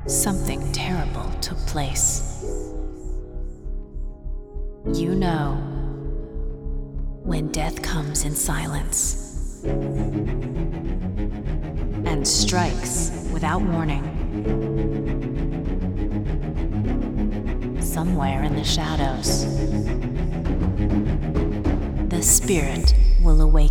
something terrible took place. You know, when death comes in silence and strikes without warning, somewhere in the shadows, the spirit will awaken.